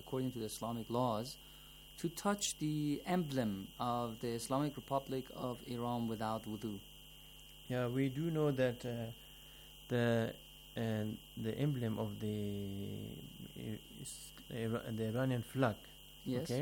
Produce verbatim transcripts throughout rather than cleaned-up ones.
according to the Islamic laws, to touch the emblem of the Islamic Republic of Iran without wudu? Yeah, we do know that uh, the uh, the emblem of the uh, is, uh, the Iranian flag, Yes. okay,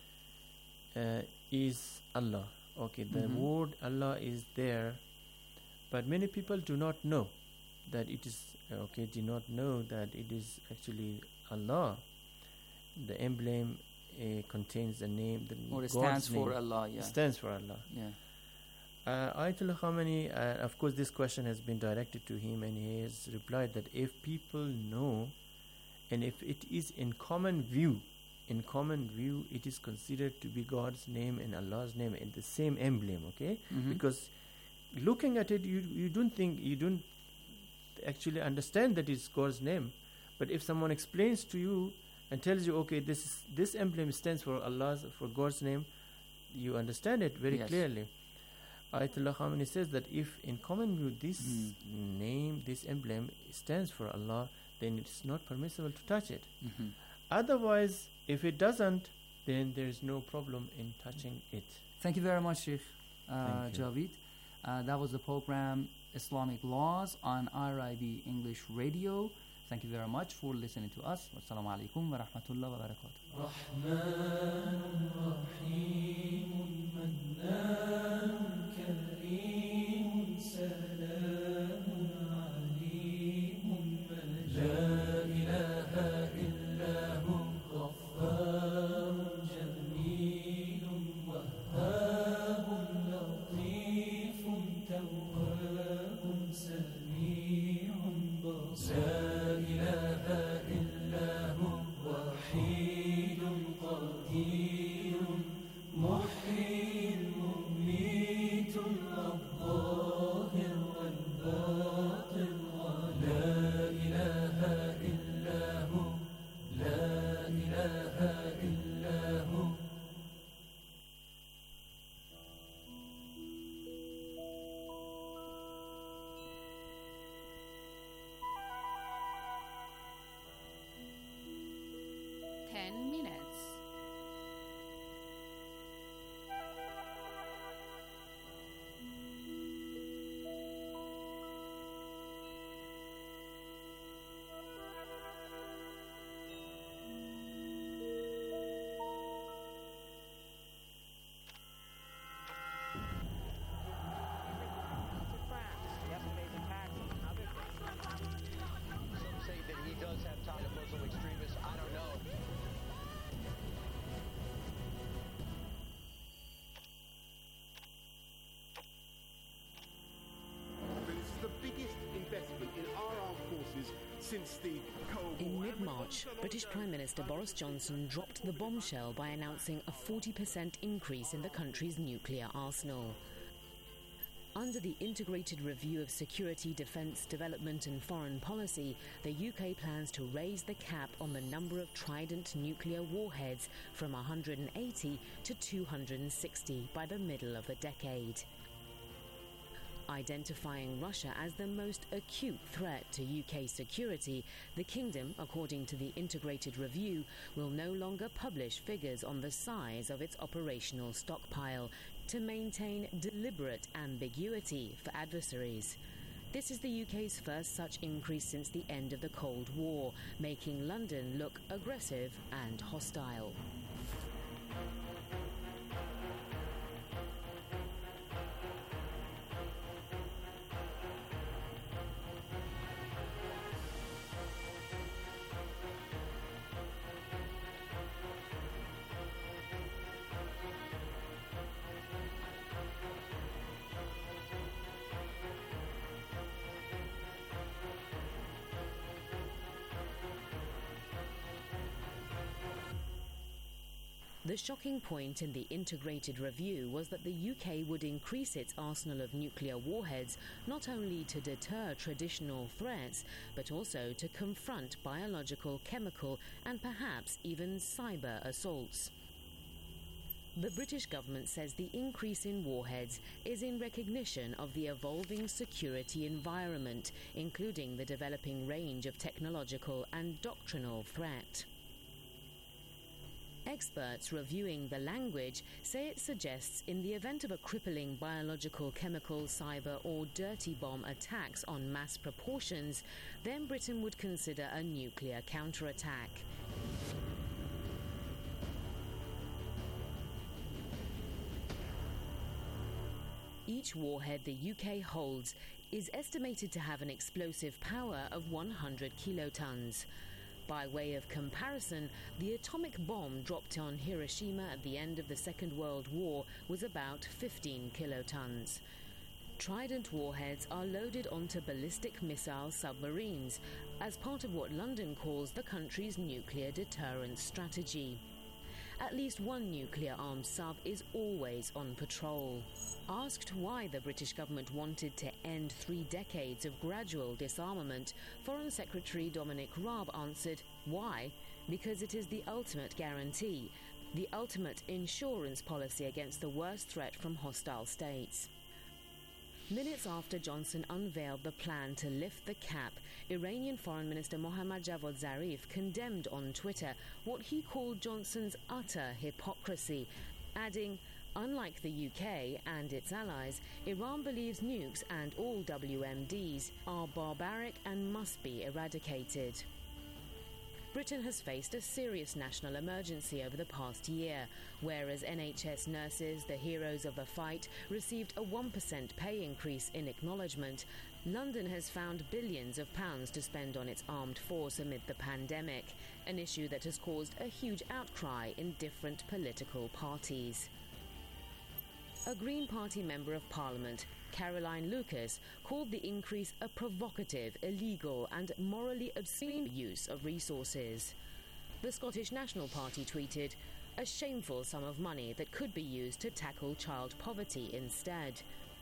uh, is Allah. Okay, the Mhm. word Allah is there, but many people do not know that it is uh, okay. Do not know that it is actually Allah. The emblem uh, contains the name, the Or it God's stands for name. Allah, yeah. It stands for Allah. Yeah. Uh, Ayatollah Khamenei, uh, of course, this question has been directed to him, and he has replied that if people know, and if it is in common view, in common view, it is considered to be God's name and Allah's name in the same emblem. Okay, Mhm. because looking at it, you you don't think you don't actually understand that it's God's name, but if someone explains to you and tells you, okay, this is, this emblem stands for Allah's, for God's name, you understand it very Yes. clearly. Ayatollah Khamenei says that if in common view this Mm. name, this emblem stands for Allah, then it's not permissible to touch it. Mhm. Otherwise, if it doesn't, then there is no problem in touching it. Thank you very much, Sheikh uh, Thank you. Javid. Uh, that was the program Islamic Laws on R I B English Radio. Thank you very much for listening to us. Wassalamu alaikum wa rahmatullahi wa barakatuh. رحمن رحيم منان كريم سلام عليم من لا إله إلا هو غفار جميل وهاب لطيف تواب سميع بصير لا إله إلا هو وحيد قدير محيي مميت الظاهر والباطن ولا إله إلا هو لا إله إلا هو. Ten minutes. Some say that he does have ties to Muslim extremists. I don't know. This is the biggest investment in our armed forces since the Cold In War. mid-March, British Prime Minister Boris Johnson dropped the bombshell by announcing a forty percent increase in the country's nuclear arsenal. Under the Integrated Review of Security, Defence, Development and Foreign Policy, the U K plans to raise the cap on the number of Trident nuclear warheads from one hundred eighty to two hundred sixty by the middle of the decade. Identifying Russia as the most acute threat to U K security, the Kingdom, according to the Integrated Review, will no longer publish figures on the size of its operational stockpile to maintain deliberate ambiguity for adversaries. This is the U K's first such increase since the end of the Cold War, making London look aggressive and hostile. The shocking point in the Integrated Review was that the U K would increase its arsenal of nuclear warheads not only to deter traditional threats, but also to confront biological, chemical, and perhaps even cyber assaults. The British government says the increase in warheads is in recognition of the evolving security environment, including the developing range of technological and doctrinal threat. experts reviewing the language say it suggests in the event of a crippling biological, chemical, cyber or dirty bomb attacks on mass proportions, then Britain would consider a nuclear counterattack. Each warhead the U K holds is estimated to have an explosive power of one hundred kilotons. By way of comparison, the atomic bomb dropped on Hiroshima at the end of the Second World War was about fifteen kilotons. Trident warheads are loaded onto ballistic missile submarines as part of what London calls the country's nuclear deterrence strategy. At least one nuclear-armed sub is always on patrol. Asked why the British government wanted to end three decades of gradual disarmament, Foreign Secretary Dominic Raab answered, "Why? Because it is the ultimate guarantee, the ultimate insurance policy against the worst threat from hostile states." Minutes after Johnson unveiled the plan to lift the cap, Iranian Foreign Minister Mohammad Javad Zarif condemned on Twitter what he called Johnson's utter hypocrisy, adding, "Unlike the U K and its allies, Iran believes nukes and all W M Ds are barbaric and must be eradicated." Britain has faced a serious national emergency over the past year, whereas N H S nurses, the heroes of the fight, received a one percent pay increase in acknowledgement. London has found billions of pounds to spend on its armed force amid the pandemic, an issue that has caused a huge outcry in different political parties. A Green Party Member of Parliament, Caroline Lucas, called the increase a provocative, illegal and morally obscene use of resources. The Scottish National Party tweeted, "A shameful sum of money that could be used to tackle child poverty instead."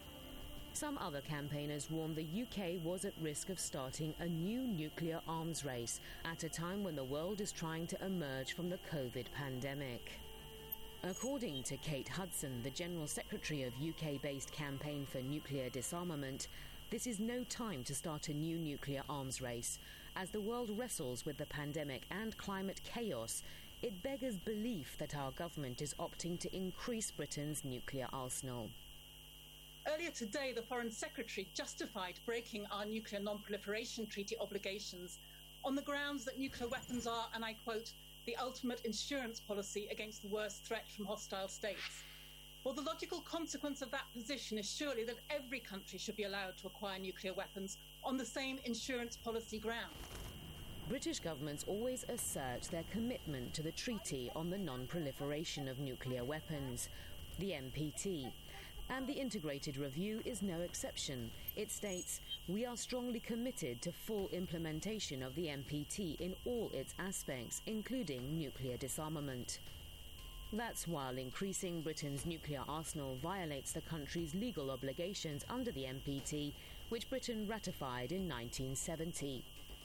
Some other campaigners warned the U K was at risk of starting a new nuclear arms race at a time when the world is trying to emerge from the COVID pandemic. According to Kate Hudson, the General Secretary of U K-based Campaign for Nuclear Disarmament, this is no time to start a new nuclear arms race. As the world wrestles with the pandemic and climate chaos, it beggars belief that our government is opting to increase Britain's nuclear arsenal. Earlier today, the Foreign Secretary justified breaking our nuclear non-proliferation treaty obligations on the grounds that nuclear weapons are, and I quote, "the ultimate insurance policy against the worst threat from hostile states." Well, the logical consequence of that position is surely that every country should be allowed to acquire nuclear weapons on the same insurance policy ground. British governments always assert their commitment to the Treaty on the Non-Proliferation of Nuclear Weapons, the N P T. And the Integrated Review is no exception. It states, "We are strongly committed to full implementation of the N P T in all its aspects, including nuclear disarmament." That's while increasing Britain's nuclear arsenal violates the country's legal obligations under the N P T, which Britain ratified in nineteen seventy.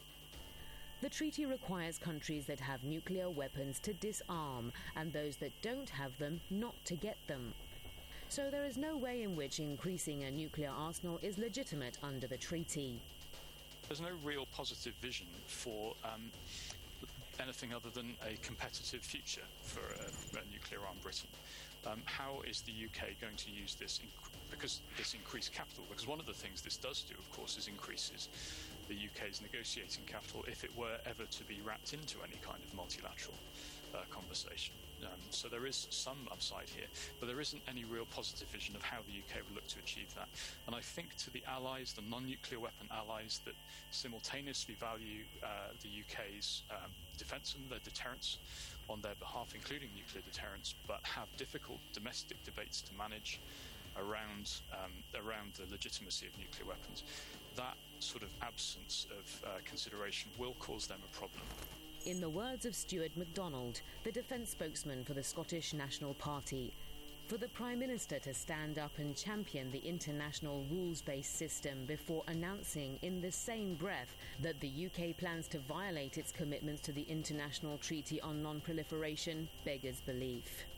The treaty requires countries that have nuclear weapons to disarm, and those that don't have them not to get them. So there is no way in which increasing a nuclear arsenal is legitimate under the treaty. There's no real positive vision for um, anything other than a competitive future for a, a nuclear-armed Britain. Um, how is the U K going to use this, inc- because this increased capital? Because one of the things this does do, of course, is increases the U K's negotiating capital if it were ever to be wrapped into any kind of multilateral uh, conversation. Um, so there is some upside here, but there isn't any real positive vision of how the U K would look to achieve that. And I think to the allies, the non-nuclear weapon allies that simultaneously value uh, the U K's um, defence and their deterrence on their behalf, including nuclear deterrence, but have difficult domestic debates to manage around um, around the legitimacy of nuclear weapons, that sort of absence of uh, consideration will cause them a problem. In the words of Stuart MacDonald, the defence spokesman for the Scottish National Party, for the Prime Minister to stand up and champion the international rules-based system before announcing in the same breath that the U K plans to violate its commitments to the International Treaty on Non-Proliferation beggars belief.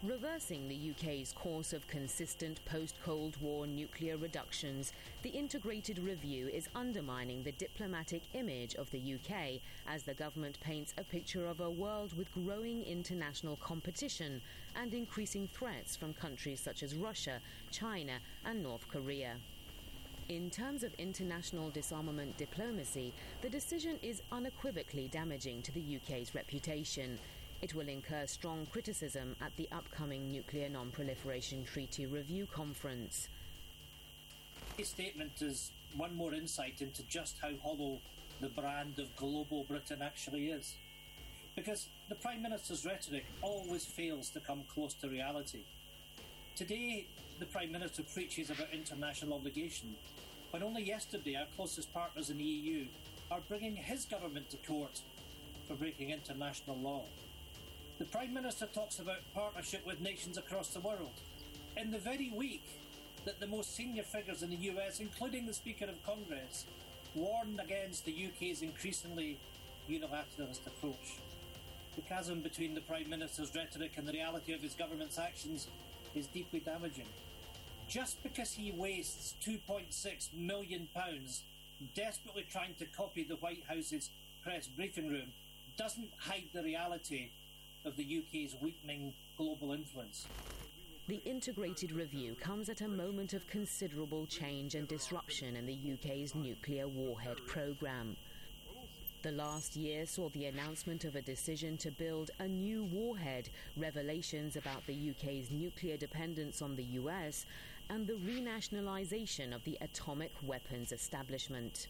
Reversing the U K's course of consistent post-Cold War nuclear reductions, the integrated review is undermining the diplomatic image of the U K as the government paints a picture of a world with growing international competition and increasing threats from countries such as Russia, China and North Korea. In terms of international disarmament diplomacy, the decision is unequivocally damaging to the U K's reputation. It will incur strong criticism at the upcoming Nuclear Non-Proliferation Treaty Review Conference. This statement is one more insight into just how hollow the brand of global Britain actually is. Because the Prime Minister's rhetoric always fails to come close to reality. Today, the Prime Minister preaches about international obligation, when only yesterday our closest partners in the E U are bringing his government to court for breaking international law. The Prime Minister talks about partnership with nations across the world in the very week that the most senior figures in the U S, including the Speaker of Congress, warned against the U K's increasingly unilateralist approach. The chasm between the Prime Minister's rhetoric and the reality of his government's actions is deeply damaging. Just because he wastes two point six million pounds desperately trying to copy the White House's press briefing room doesn't hide the reality of the U K's weakening global influence. The integrated review comes at a moment of considerable change and disruption in the U K's nuclear warhead programme. The last year saw the announcement of a decision to build a new warhead, revelations about the U K's nuclear dependence on the U S, and the renationalisation of the atomic weapons establishment.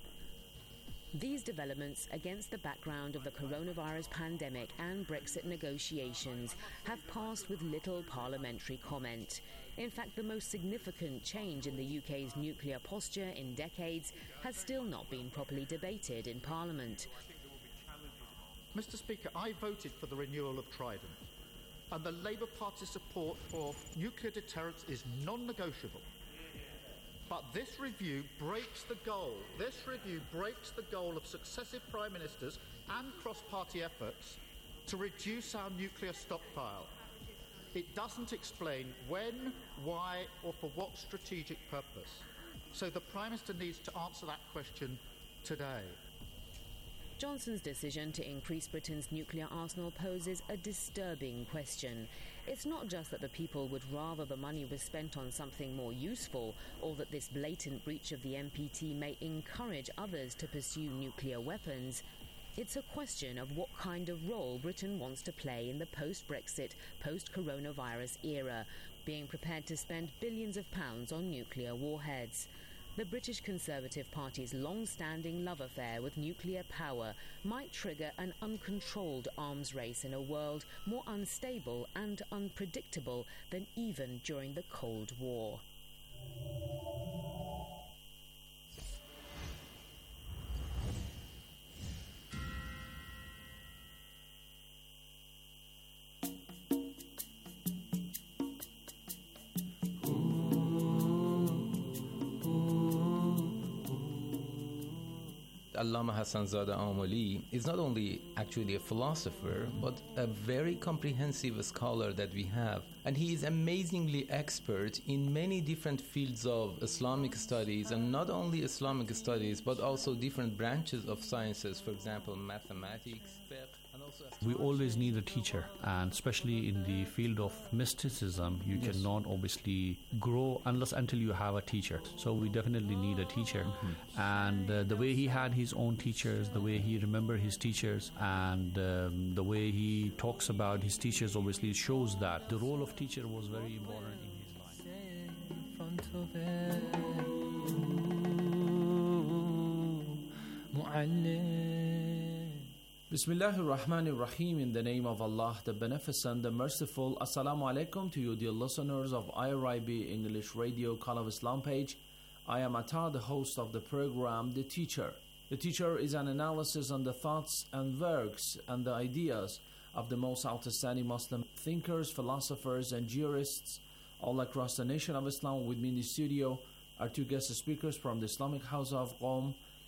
These developments, against the background of the coronavirus pandemic and Brexit negotiations, have passed with little parliamentary comment. In fact, the most significant change in the U K's nuclear posture in decades has still not been properly debated in Parliament. Mister Speaker, I voted for the renewal of Trident, and the Labour Party's support for nuclear deterrence is non-negotiable. But this review breaks the goal. This review breaks the goal of successive Prime Ministers and cross-party efforts to reduce our nuclear stockpile. It doesn't explain when, why, or for what strategic purpose. So the Prime Minister needs to answer that question today. Johnson's decision to increase Britain's nuclear arsenal poses a disturbing question. It's not just that the people would rather the money was spent on something more useful, or that this blatant breach of the N P T may encourage others to pursue nuclear weapons. It's a question of what kind of role Britain wants to play in the post-Brexit, post-coronavirus era, being prepared to spend billions of pounds on nuclear warheads. The British Conservative Party's long-standing love affair with nuclear power might trigger an uncontrolled arms race in a world more unstable and unpredictable than even during the Cold War. Allama Hassanzadeh Amoli is not only actually a philosopher, but a very comprehensive scholar that we have. And he is amazingly expert in many different fields of Islamic studies, and not only Islamic studies, but also different branches of sciences, for example, mathematics, fiqh, and also we always need a teacher, and especially in the field of mysticism, you yes. cannot obviously grow unless until you have a teacher. So we definitely need a teacher. Mm-hmm. And uh, the way he had his own teachers, the way he remembered his teachers, and um, the way he talks about his teachers obviously shows that the role of teacher was very important in his life. Bismillahir Rahmanir Rahim. In the name of Allah, the Beneficent, the Merciful. Assalamu alaikum to you, dear listeners of I R I B English Radio Call of Islam page. I am Atta, the host of the program, The Teacher. The Teacher is an analysis on the thoughts and works and the ideas of the most outstanding Muslim thinkers, philosophers, and jurists all across the nation of Islam. With me in the studio are two guest speakers from the Islamic House of Qom,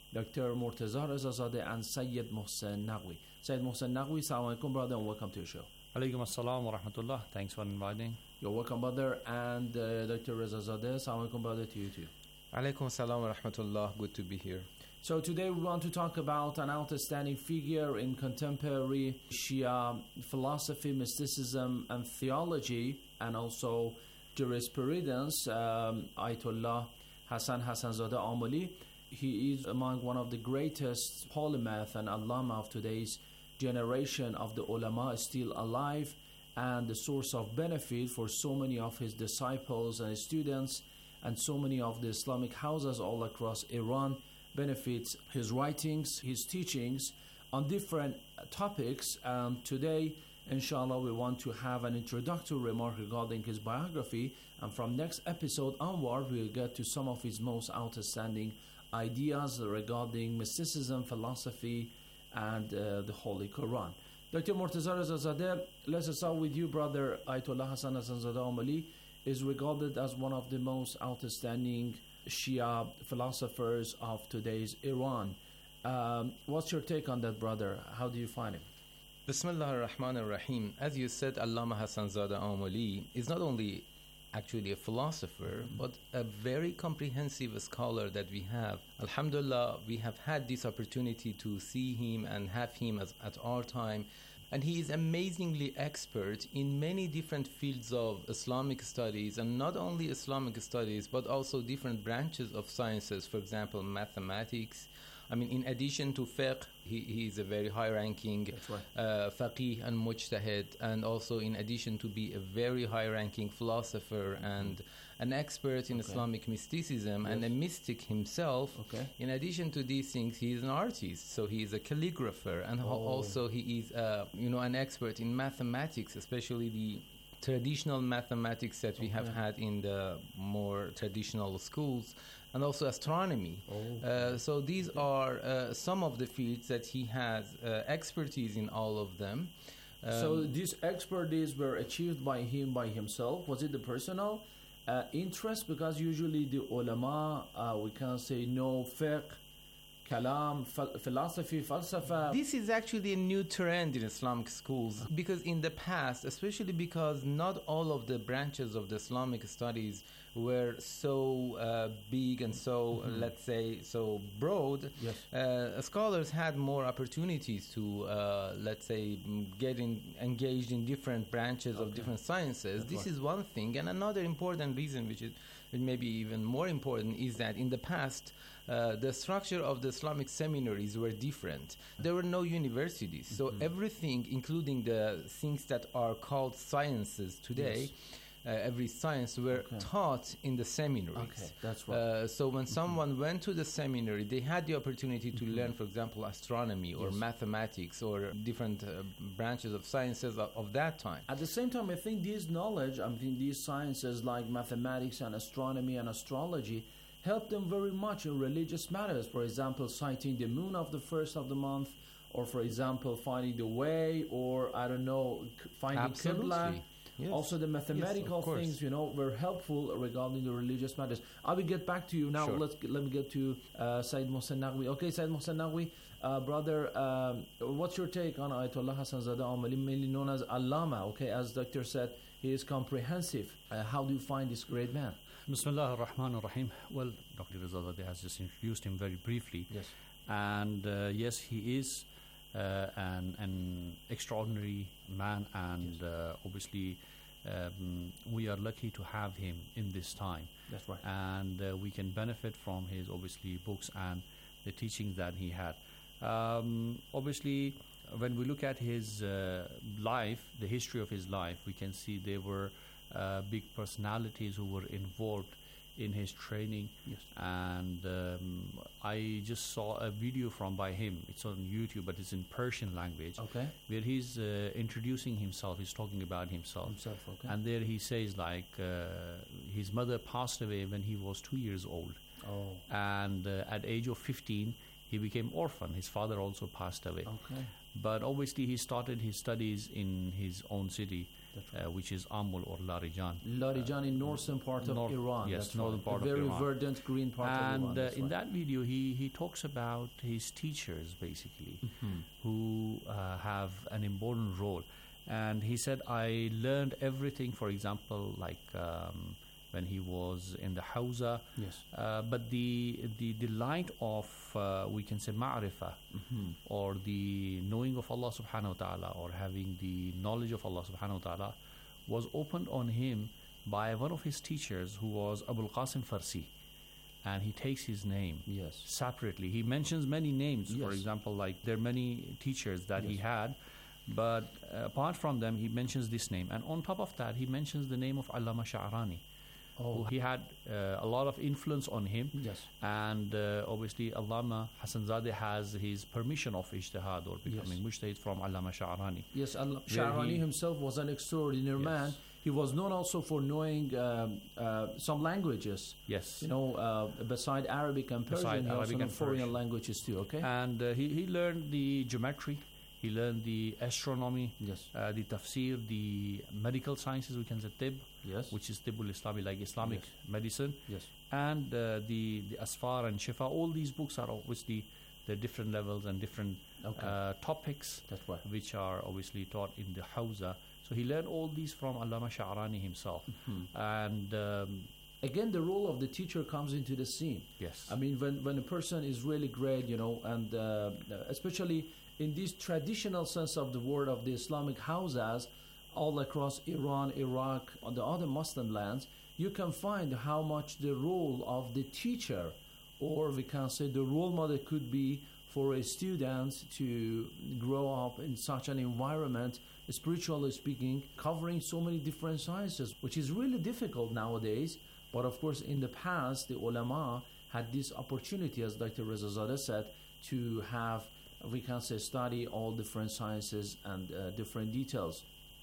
Doctor Murtaza Rezazadeh and Sayyid Mohsen Naqvi. Sayyid Mohsen Naqvi, Assalamu alaikum, brother, and welcome to your show. Alaikum assalam wa rahmatullah. Thanks for inviting. You're welcome, brother. And uh, Doctor Rezazadeh, Assalamu alaikum, brother, to you too. Alaikum assalam wa rahmatullah. Good to be here. So today we want to talk about an outstanding figure in contemporary Shia philosophy, mysticism, and theology, and also jurisprudence, um, Ayatollah Hassan Hassanzadeh Amoli. He is among one of the greatest polymath and allama of today's generation of the ulama, still alive, and the source of benefit for so many of his disciples and students, and so many of the Islamic houses all across Iran benefits his writings, his teachings on different topics. And today, inshallah, we want to have an introductory remark regarding his biography, and from next episode onward we'll get to some of his most outstanding ideas regarding mysticism, philosophy, and uh, the Holy Quran. Doctor Murtaza Rezazadeh, let's start with you, brother. Ayatollah Hassan Hassanzadeh Amoli is regarded as one of the most outstanding Shia philosophers of today's Iran. Um, what's your take on that, brother? How do you find him? Bismillah ar-Rahman ar-Rahim. As you said, Allama Hassanzadeh Amoli is not only actually a philosopher, mm-hmm. but a very comprehensive scholar that we have. Alhamdulillah, we have had this opportunity to see him and have him as, at our time. And he is amazingly expert in many different fields of Islamic studies, and not only Islamic studies, but also different branches of sciences, for example, mathematics. I mean, in addition to fiqh, he, he is a very high-ranking right. uh, faqih and mujtahid, and also in addition to be a very high-ranking philosopher and an expert in okay. Islamic mysticism yes. and a mystic himself. Okay. In addition to these things, he is an artist, so he is a calligrapher, and oh. also he is, uh, you know, an expert in mathematics, especially the traditional mathematics that we okay. have had in the more traditional schools, and also astronomy. Oh. Uh, so these are uh, some of the fields that he has uh, expertise in all of them. Um, so these expertise were achieved by him by himself. Was it the personal uh, interest? Because usually the ulama, uh, we can say no fiqh, kalam, ph- philosophy, falsafa. This is actually a new trend in Islamic schools, because in the past, especially because not all of the branches of the Islamic studies were so uh, big and so, mm-hmm. let's say, so broad, yes. uh, scholars had more opportunities to, uh, let's say, get in, engaged in different branches okay. of different sciences. That's this right. is one thing. And another important reason, which is maybe even more important, is that in the past, Uh, the structure of the Islamic seminaries were different. There were no universities, so mm-hmm. everything, including the things that are called sciences today, yes. uh, every science were okay. taught in the seminaries. Okay, that's right. Uh, so when mm-hmm. someone went to the seminary, they had the opportunity to mm-hmm. learn, for example, astronomy or yes. mathematics or different uh, branches of sciences of, of that time. At the same time, I think these knowledge, I mean, these sciences like mathematics and astronomy and astrology help them very much in religious matters. For example, sighting the moon of the first of the month, or for example, finding the way, or I don't know, c- finding Qibla. Yes. Also, the mathematical yes, things, you know, were helpful regarding the religious matters. I will get back to you now. Sure. Let's get, let me get to uh, Sayyid Mohsen Naqvi. Okay, Sayyid Mohsen Naqvi, uh, brother, um, what's your take on Ayatollah Hassanzadeh Amoli, mainly known as Allama? Okay, as Doctor said, he is comprehensive. Uh, how do you find this great man? Bismillah ar-Rahman ar-Rahim. Well, Doctor Rezazadeh has just introduced him very briefly. Yes. And uh, yes, he is uh, an, an extraordinary man, and yes. uh, obviously um, we are lucky to have him in this time. That's right. And uh, we can benefit from his, obviously, books and the teachings that he had. Um, obviously, when we look at his uh, life, the history of his life, we can see there were uh, big personalities who were involved in his training. Yes. And um, I just saw a video from by him. It's on YouTube, but it's in Persian language. Okay. Where he's uh, introducing himself. He's talking about himself. Himself, okay. And there he says, like, uh, his mother passed away when he was two years old. Oh. And uh, at age of fifteen, he became orphan. His father also passed away. Okay. But obviously he started his studies in his own city, That's uh, which is Amul or Larijan. Larijan in northern part of North- Iran. yes, that's northern right. part the of very Iran. verdant green part and of Iran. uh, that's in right. that video, he, he talks about his teachers, basically, Mhm. who uh, have an important role. And he said, I learned everything, for example, like um, when he was in the Hawza. Yes. Uh, but the, the, the light of, uh, we can say, ma'rifah, Mhm. or the knowing of Allah subhanahu wa ta'ala, or having the knowledge of Allah subhanahu wa ta'ala, was opened on him by one of his teachers, who was Abul Qasim Farsi. And he takes his name yes. separately. He mentions many names. For Yes. example, like there are many teachers that he Yes. had, but uh, apart from them, he mentions this name. And on top of that, he mentions the name of Allama Sha'rani. Oh. Who he had uh, a lot of influence on him. Yes. And uh, obviously, Allama Hassanzadeh has his permission of ijtihad, or becoming mujtahid, from Allama Sha'rani. Yes, Al- Where Sha'rani he- himself was an extraordinary man. He was known also for knowing um, uh, some languages. Yes. You know, uh, beside Arabic and Persian, Beside he also Arabic knew and foreign Persian. languages too, okay? And uh, he, he learned the geometry, he learned the astronomy, yes. uh, the tafsir, the medical sciences, we can say tib, yes. which is tibul Islami, like Islamic Yes. medicine. Yes. And uh, the, the asfar and shifa, all these books are obviously the different levels and different Okay. uh, topics, That's right. which are obviously taught in the Hawza. So he learned all these from Allama Sha'rani himself. Mhm. And um, Again, the role of the teacher comes into the scene. yes, I mean, when, when a person is really great, you know, and uh, especially in this traditional sense of the word of the Islamic houses all across Iran, Iraq, on the other Muslim lands, you can find how much the role of the teacher, or we can say the role model, could be for a student to grow up in such an environment, spiritually speaking, covering so many different sciences, which is really difficult nowadays. But of course, in the past, the ulama had this opportunity, as Doctor Rezazadeh said, to have, we can say, study all different sciences and uh, different details.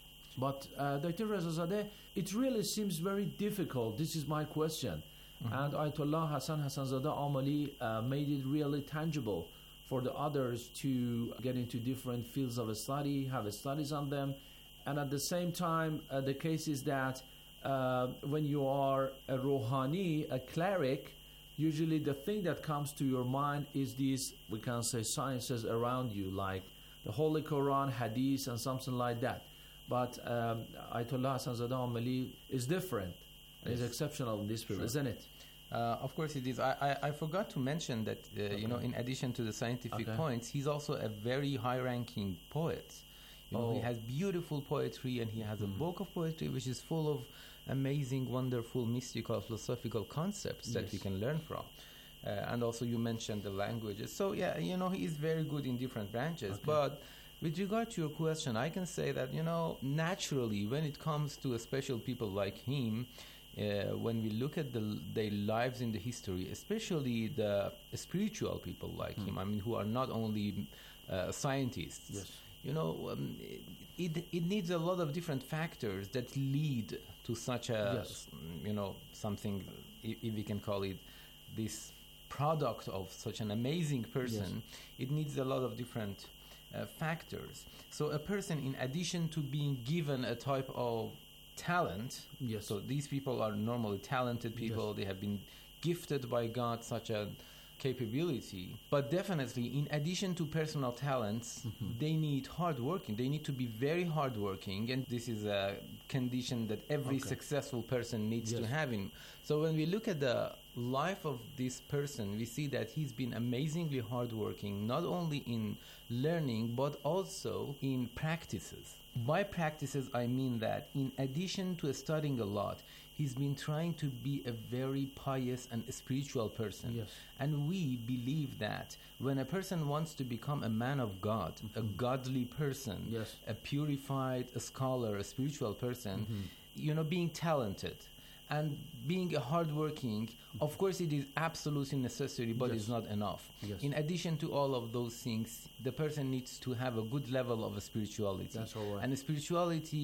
But uh, Doctor Rezazadeh, it really seems very difficult. This is my question. Mhm. And Ayatollah Hassan Hassanzadeh Amali uh, made it really tangible for the others to get into different fields of study, have studies on them. And at the same time, uh, the case is that uh, when you are a Rohani, a cleric, usually the thing that comes to your mind is these, we can say, sciences around you, like the Holy Quran, Hadith, and something like that. But um, Ayatollah Hassanzadeh Amali is different. Is Yes. exceptional in this field, Sure. isn't it? Uh, of course it is. I, I, I forgot to mention that, uh, Okay. you know, in addition to the scientific Okay. points, he's also a very high-ranking poet. You know, he Oh. has beautiful poetry, and he has a Mhm. book of poetry which is full of amazing, wonderful, mystical, philosophical concepts that Yes. we can learn from. Uh, and also you mentioned the languages. So, yeah, you know, he is very good in different branches. Okay. But with regard to your question, I can say that, you know, naturally, when it comes to a special people like him, Uh, when we look at the, their lives in the history, especially the spiritual people like Hmm. him, I mean, who are not only uh, scientists, Yes. you know, um, it, it needs a lot of different factors that lead to such a, Yes. you know, something, if, if we can call it, this product of such an amazing person. It needs a lot of different uh, factors. So a person, in addition to being given a type of talent, Yes. so these people are normally talented people, Yes. they have been gifted by God such a capability, but definitely in addition to personal talents, Mhm. they need hard working, they need to be very hard working, and this is a condition that every Okay. successful person needs to Yes. have in. So when we look at the life of this person, we see that he's been amazingly hardworking, not only in learning, but also in practices. By practices, I mean that in addition to studying a lot, he's been trying to be a very pious and spiritual person. Yes. And we believe that when a person wants to become a man of God, a godly person, Yes. a purified a scholar, a spiritual person, Mhm. you know, being talented and being a hardworking, of course it is absolutely necessary, but Yes. it's not enough. Yes. In addition to all of those things, the person needs to have a good level of spirituality. That's all right. And spirituality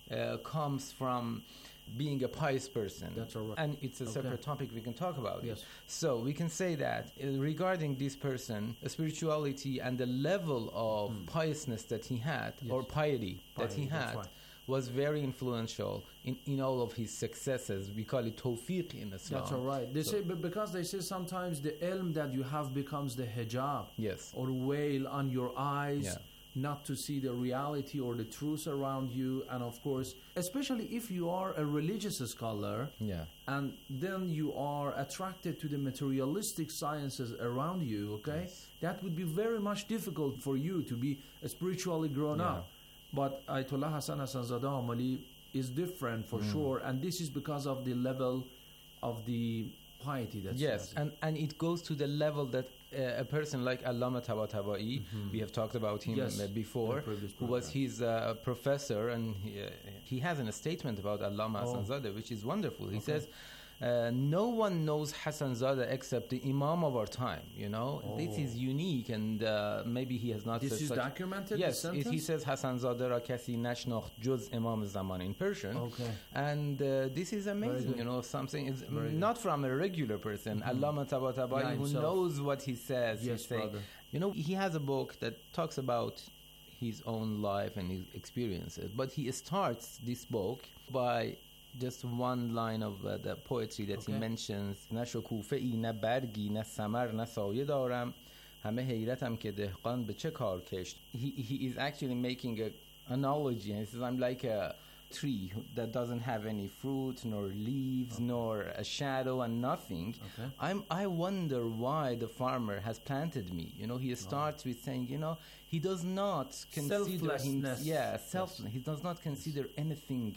uh, comes from being a pious person. That's all right. And it's a Okay. separate topic we can talk about. Yes. So we can say that uh, regarding this person, spirituality and the level of piousness that he had, Yes. or piety, that Piety, he that's had, right. was very influential in, in all of his successes. We call it tawfiq in Islam. That's all right. They So- say but because they say sometimes the ilm that you have becomes the hijab. Yes. Or veil on your eyes. Yeah. Not to see the reality or the truth around you, and of course, especially if you are a religious scholar, Yeah. and then you are attracted to the materialistic sciences around you, okay, Yes. that would be very much difficult for you to be spiritually grown Yeah. up. But Ayatollah Hassan Hassanzadeh Amali is different for Mm. sure, and this is because of the level of the piety that Yes, and, and it goes to the level that uh, a person like Allama Tabatabai, Mhm. we have talked about him Yes, uh, before, in the previous who was program. his uh, professor, and he, uh, he has a statement about Allama Oh. Hassanzadeh, which is wonderful. He Okay. says, uh, no one knows Hassanzadeh except the Imam of our time, you know. This Oh. is unique, and uh, maybe he has not This said is such- documented, Yes, this it, he sentence? says Hassanzadeh ra kasi nashnakht juz Imam zaman in Persian. Okay. And uh, this is amazing, good. you know, something is Very good. not from a regular person. Mhm. Allama Tabatabai, Yeah, who himself. knows what he says. Yes, He's saying- brother. You know, he has a book that talks about his own life and his experiences, but he starts this book by just one line of uh, the poetry that he Okay. mentions. نه شکوفه‌ای نه برگی نه ثمر نه سایه دارم همه حیرتم که دهقان به چه کار کشت. He, he is actually making a analogy, and he says, I'm like a tree who- that doesn't have any fruit nor leaves nor a shadow and nothing. Okay. I'm, I wonder why the farmer has planted me. You know, he starts with saying, you know, he does not consider him, Selflessness. yeah, Yes. self. He does not consider anything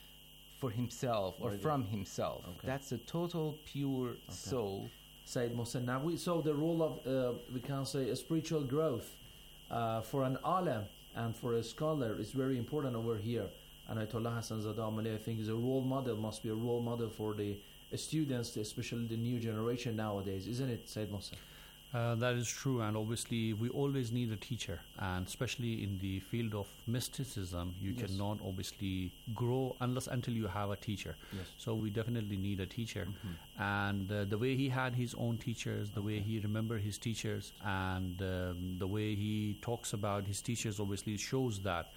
for himself or Very good. from himself. Okay. That's a total pure soul. Said Mohsen Nabwi. So the role of, uh, we can say, a spiritual growth uh, for an alim and for a scholar is very important over here. And Ayatollah Hassanzadeh Amali, I think, is a role model, must be a role model for the students, especially the new generation nowadays, isn't it, Said Mohsen? Uh, that is true, and obviously we always need a teacher, and especially in the field of mysticism, you Yes. cannot obviously grow unless until you have a teacher. Yes. So we definitely need a teacher, and uh, the way he had his own teachers, the way he remembered his teachers, and um, the way he talks about his teachers, obviously shows that.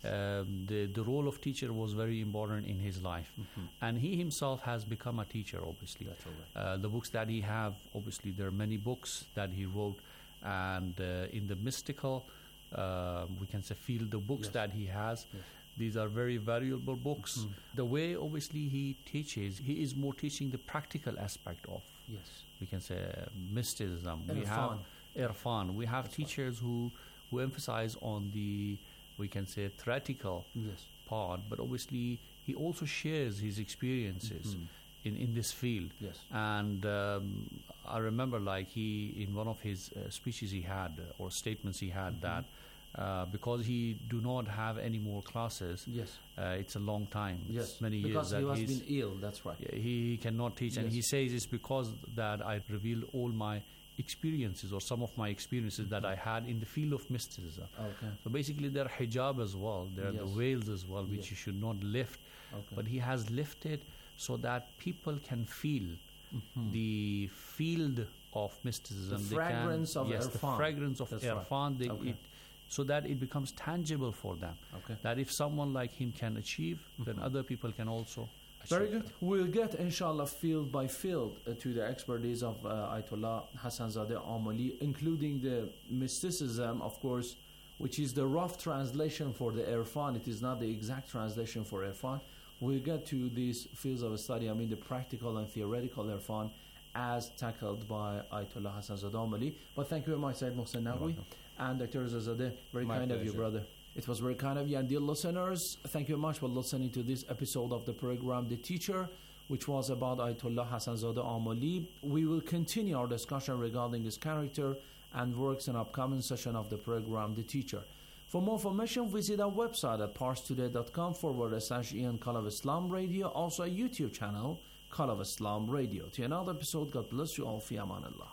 Um, the the role of teacher was very important in his life, and he himself has become a teacher. Obviously, That's all right. uh, the books that he have, obviously there are many books that he wrote, and uh, in the mystical, uh, we can say field, the books Yes. that he has, Yes. these are very valuable books. The way obviously he teaches, he is more teaching the practical aspect of, Yes. we can say, uh, mysticism. We Irfan. have irfan. We have That's right. teachers who who emphasize on the, we can say, theoretical Yes. part, but obviously he also shares his experiences Mhm. in, in this field. Yes. And um, I remember, like, he, in one of his uh, speeches he had, uh, or statements he had, that uh, because he do not have any more classes, Yes. uh, it's a long time. Yes. It's many because years he that has he's, been ill, that's right. yeah, he cannot teach. And Yes. he says it's because that I revealed all my experiences, or some of my experiences that I had in the field of mysticism. Okay. So basically, there are hijab as well. There are the Yes. veils as well, which Yes. you should not lift. Okay. But he has lifted so that people can feel Mhm. the field of mysticism. The They fragrance can, of yes, Irfan. the fragrance of That's right. Irfan. They, Okay. it, so that it becomes tangible for them. Okay. That if someone like him can achieve, then other people can also. Very achieve good. We'll get, inshallah, field by field uh, to the expertise of uh, Ayatollah Hassanzadeh Amali, including the mysticism, of course, which is the rough translation for the Irfan. It is not the exact translation for Irfan. We'll get to these fields of study, I mean the practical and theoretical Irfan, as tackled by Ayatollah Hassanzadeh Amali. But thank you very much, Said Mohsen Naqvi and Doctor Zazadeh. Very My kind of you, pleasure. brother. It was very kind of you. And dear listeners, thank you very much for listening to this episode of the program The Teacher, which was about Ayatollah Hassanzadeh Amali. We will continue our discussion regarding his character and works in upcoming session of the program The Teacher. For more information, visit our website at parstoday.com forward slash Ian Call of Islam Radio, also a YouTube channel, Call of Islam Radio. To another episode, God bless you all. Fi aman Allah.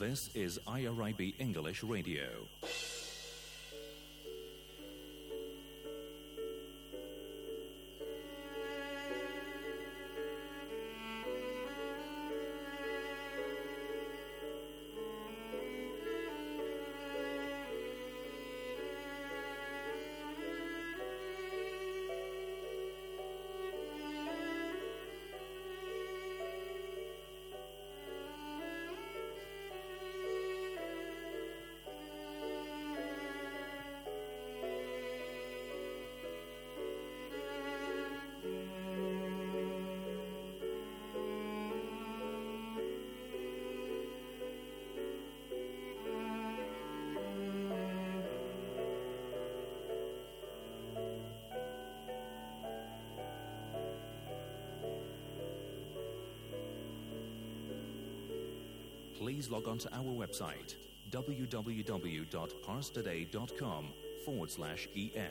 This is I R I B English Radio. Please log on to our website, www.parstoday.com forward slash EN.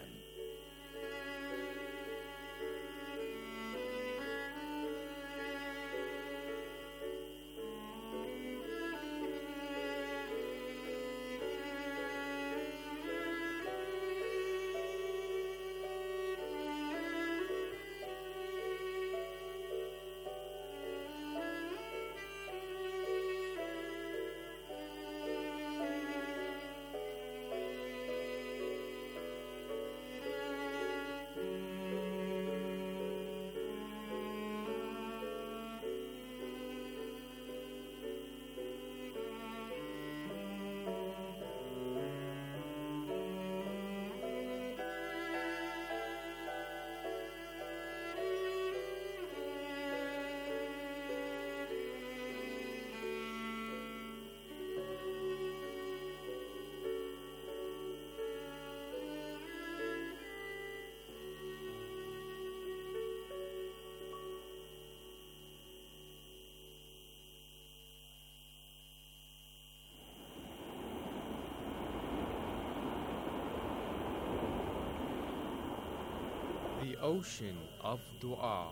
The ocean of dua.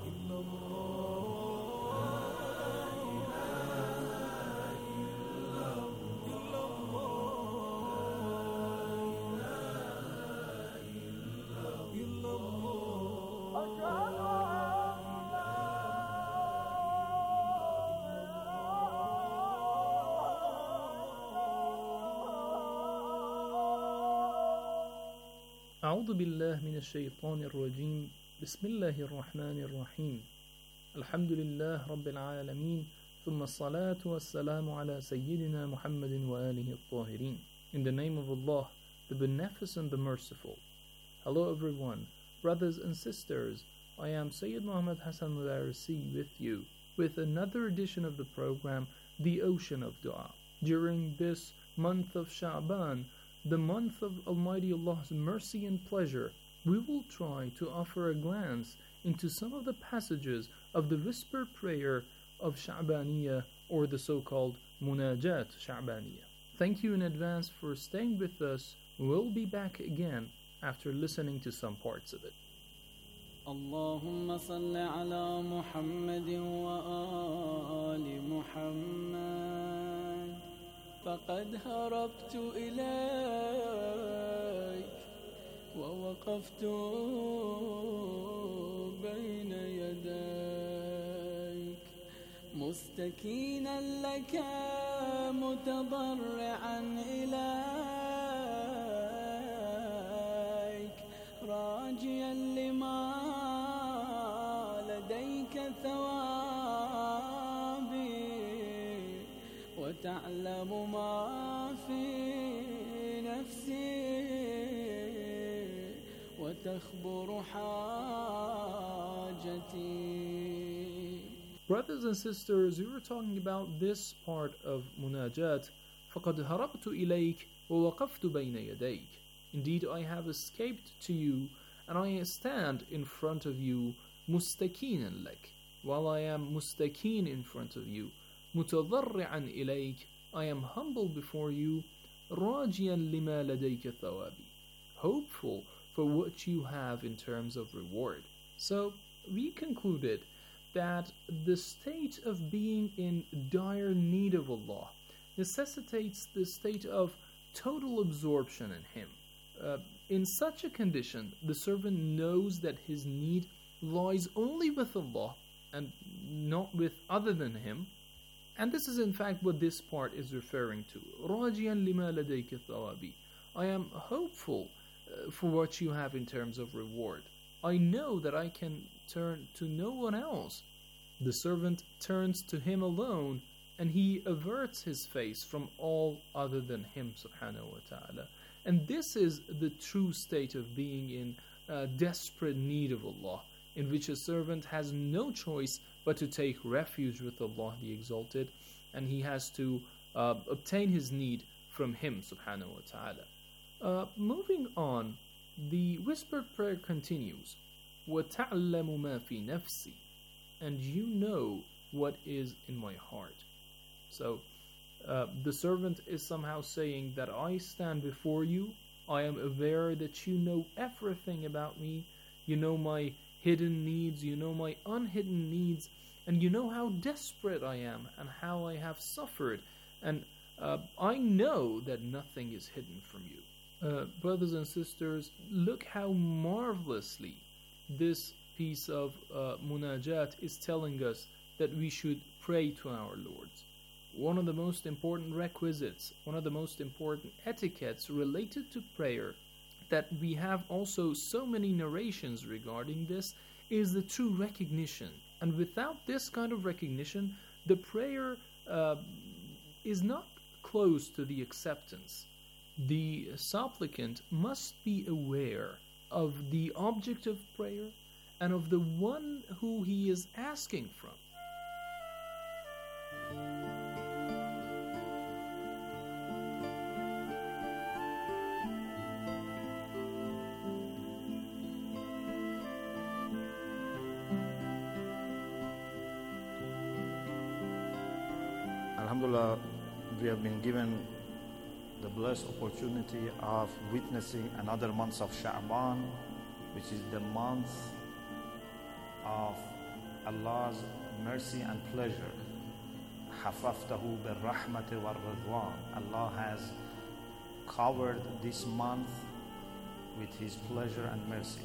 أعوذ بالله من الشيطان الرجيم بسم الله الرحمن الرحيم الحمد لله رب العالمين ثم الصلاة والسلام على سيدنا محمد وآله الطاهرين. In the name of Allah, the Beneficent, the Merciful. Hello everyone, brothers and sisters. I am Sayyid Muhammad Hassan Mudarisi with you with another edition of the program The Ocean of Dua. During this month of Sha'ban, the month of Almighty Allah's mercy and pleasure, we will try to offer a glance into some of the passages of the whisper prayer of Sha'baniyah, or the so-called Munajat Sha'baniyah. Thank you in advance for staying with us. We'll be back again after listening to some parts of it. اللهم صل على محمد وآل محمد فقد هربت إليك ووقفت بين يديك مستكينا لك متضرعا إليك راجيا لما لديك ثوابي وتعلم ما في نفسي وتخبر حاجتي. Brothers and sisters, we were talking about this part of Munajat. فَقَدْ هَرَبْتُ إِلَيْكَ وَوَقَفْتُ بَيْنَ يَدَيْكَ. Indeed, I have escaped to you, and I stand in front of you, مُسْتَكِينًا لَكَ. While I am mustaqeen in front of you, مُتَضَرِّعًا إِلَيْكَ, I am humble before you, راجيا لما لديك ثوابي, hopeful for what you have in terms of reward. So we concluded that the state of being in dire need of Allah, necessitates the state of total absorption in him. Uh, in such a condition, the servant knows that his need lies only with Allah and not with other than him. And this is in fact what this part is referring to. رَاجِيًا لِمَا لَدَيْكَ ثَوَابِي. I am hopeful uh, for what you have in terms of reward. I know that I can turn to no one else. The servant turns to him alone, and he averts his face from all other than him, subhanahu wa ta'ala. And this is the true state of being in uh, desperate need of Allah, in which a servant has no choice but to take refuge with Allah the Exalted, and he has to uh, obtain his need from him, subhanahu wa ta'ala. Uh, moving on, the whispered prayer continues, وَتَعْلَمُ مَا فِي نَفْسِي, and you know what is in my heart. So, uh, the servant is somehow saying that I stand before you, I am aware that you know everything about me, you know my hidden needs, you know my unhidden needs, and you know how desperate I am and how I have suffered, and uh, I know that nothing is hidden from you. Uh, brothers and sisters, look how marvelously this piece of uh, munajat is telling us that we should pray to our Lords. One of the most important requisites, one of the most important etiquettes related to prayer, that we have also so many narrations regarding this, is the true recognition. And without this kind of recognition, the prayer uh, is not close to the acceptance. The supplicant must be aware of the object of prayer and of the one who he is asking from. Alhamdulillah, we have been given the blessed opportunity of witnessing another month of Sha'ban, which is the month of Allah's mercy and pleasure. حَفَفْتَهُ بِالرَّحْمَةِ وَالرِّضْوَانِ. Allah has covered this month with His pleasure and mercy.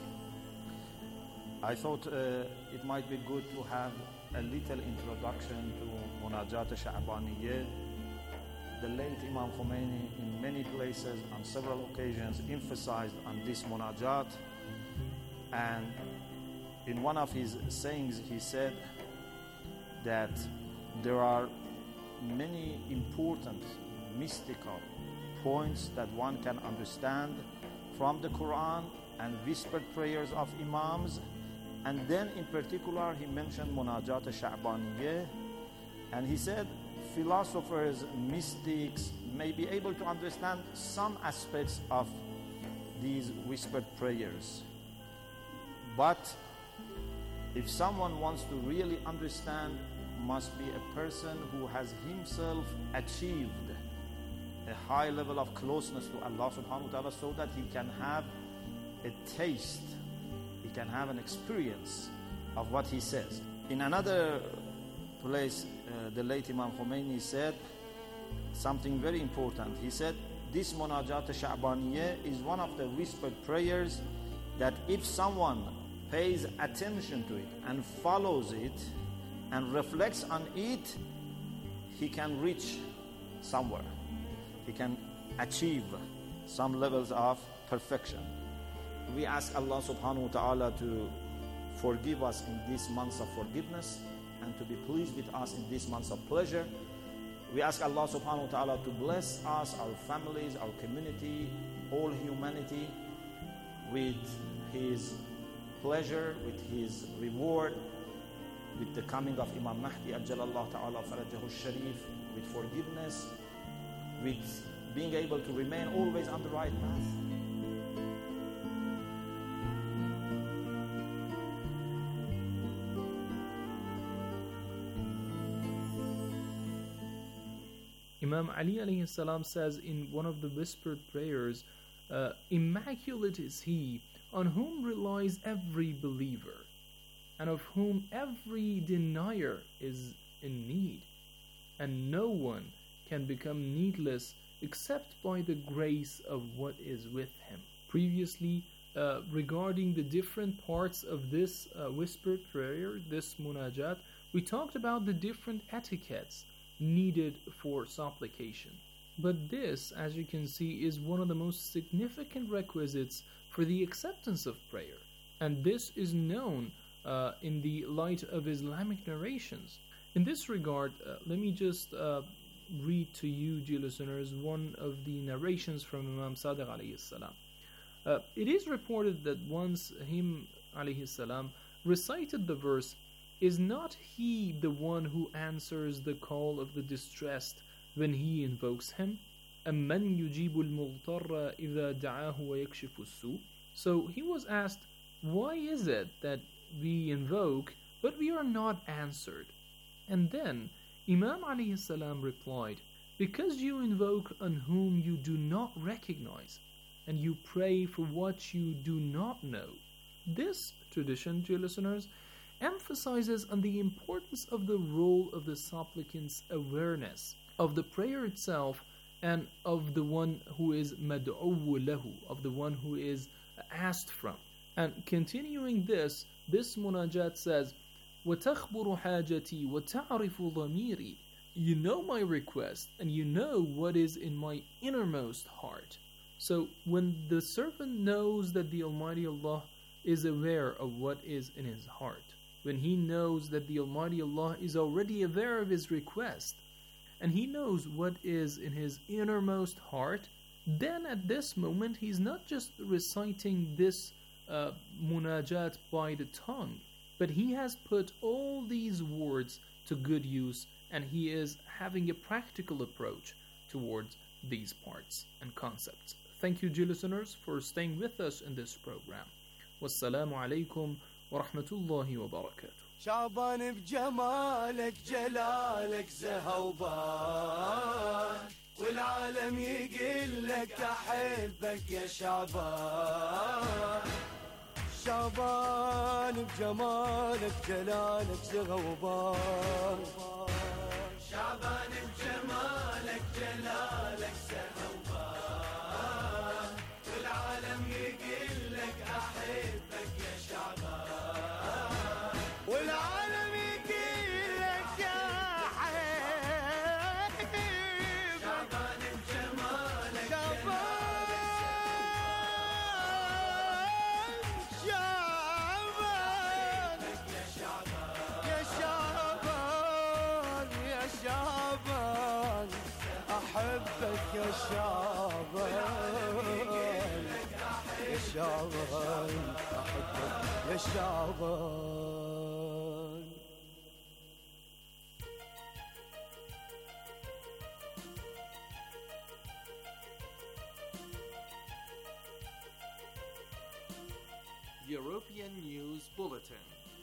I thought uh, it might be good to have a little introduction to Munajat Sha'baniyya. The late Imam Khomeini in many places on several occasions emphasized on this munajat, and in one of his sayings he said that there are many important mystical points that one can understand from the Quran and whispered prayers of Imams. And then in particular he mentioned Munajat Sha'baniyya, and he said philosophers, mystics may be able to understand some aspects of these whispered prayers. But if someone wants to really understand, must be a person who has himself achieved a high level of closeness to Allah subhanahu wa ta'ala, so that he can have a taste, he can have an experience of what he says. In another place, uh, the late Imam Khomeini said something very important. He said, this Munajat Sha'baniyya is one of the whispered prayers that if someone pays attention to it and follows it and reflects on it, he can reach somewhere. He can achieve some levels of perfection. We ask Allah subhanahu wa ta'ala to forgive us in these months of forgiveness and to be pleased with us in these months of pleasure. We ask Allah subhanahu wa ta'ala to bless us, our families, our community, all humanity with His pleasure, with His reward, with the coming of Imam Mahdi Ajjalallahu ta'ala farajahu sharif, with forgiveness, with being able to remain always on the right path. Imam Ali alayhi salam says in one of the whispered prayers, uh, immaculate is he on whom relies every believer, and of whom every denier is in need, and no one can become needless except by the grace of what is with him. Previously, uh, regarding the different parts of this uh, whispered prayer, this munajat, we talked about the different etiquettes needed for supplication. But this, as you can see, is one of the most significant requisites for the acceptance of prayer. And this is known uh, in the light of Islamic narrations. In this regard, uh, let me just uh, read to you, dear listeners, one of the narrations from Imam Sadiq alayhi salam. Uh, it is reported that once him alayhi salam recited the verse, "Is not he the one who answers the call of the distressed when he invokes him? أَمَّنْ يُجِيبُ الْمُغْتَرَّ إِذَا دَعَاهُ وَيَكْشِفُ السُّوءَ." So he was asked, why is it that we invoke but we are not answered? And then Imam alayhi salam replied, because you invoke on whom you do not recognize, and you pray for what you do not know. This tradition, dear listeners, emphasizes on the importance of the role of the supplicant's awareness of the prayer itself and of the one who is mad'uw lahu, of the one who is asked from. And continuing this, this munajat says, وَتَخْبُرُ حَاجَتِي وَتَعْرِفُ ضَمِيرِي. You know my request, and you know what is in my innermost heart. So when the servant knows that the Almighty Allah is aware of what is in his heart, when he knows that the Almighty Allah is already aware of his request, and he knows what is in his innermost heart, then at this moment he's not just reciting this uh, munajat by the tongue, but he has put all these words to good use, and he is having a practical approach towards these parts and concepts. Thank you, dear listeners, for staying with us in this program. Wassalamu alaikum wa rahmatullahi wa barakatuh. شعبان بجمالك جلالك زهوبان والعالم يقول لك أحبك يا شعبان شعبان بجمالك جلالك زهوبان شعبان بجمالك جلالك زهوبان والعالم يقول لك أحبك يا شعبان والعالم يقول لك يا حبيب شعبان بجمالك شعبان شعبان يا شعبان يا شعبان أحبك يا شعبان يا شعبان أحبك يا شعبان. European News Bulletin.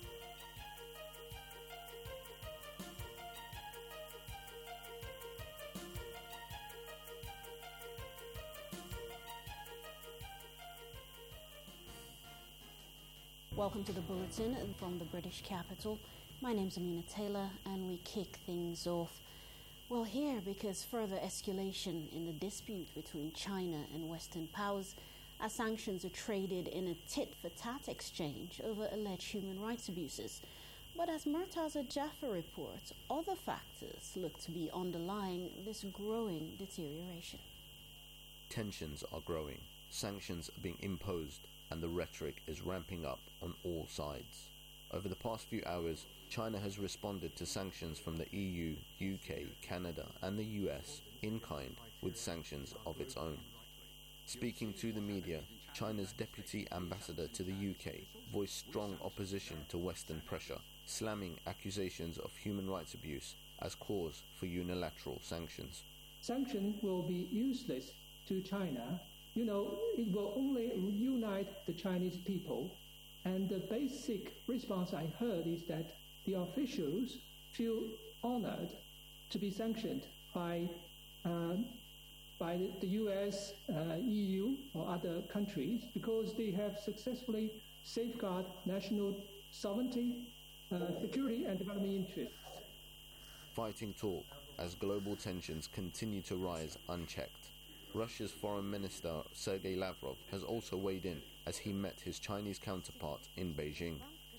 Welcome to the Bulletin from the British capital. My name's Amina Taylor, and we kick things off, well, here because further escalation in the dispute between China and Western powers as sanctions are traded in a tit-for-tat exchange over alleged human rights abuses. But as Murtaza Jaffer reports, other factors look to be underlying this growing deterioration. Tensions are growing, sanctions are being imposed, and the rhetoric is ramping up on all sides. Over the past few hours, China has responded to sanctions from the E U, U K, Canada, and the U S in kind with sanctions of its own. Speaking to the media, China's deputy ambassador to the U K voiced strong opposition to Western pressure, slamming accusations of human rights abuse as cause for unilateral sanctions. Sanctions will be useless to China. You know, it will only unite the Chinese people. And the basic response I heard is that the officials feel honored to be sanctioned by um, by the U S, uh, E U, or other countries because they have successfully safeguarded national sovereignty, uh, security, and development interests. Fighting talk as global tensions continue to rise unchecked. Russia's Foreign Minister Sergei Lavrov has also weighed in as he met his Chinese counterpart in Beijing.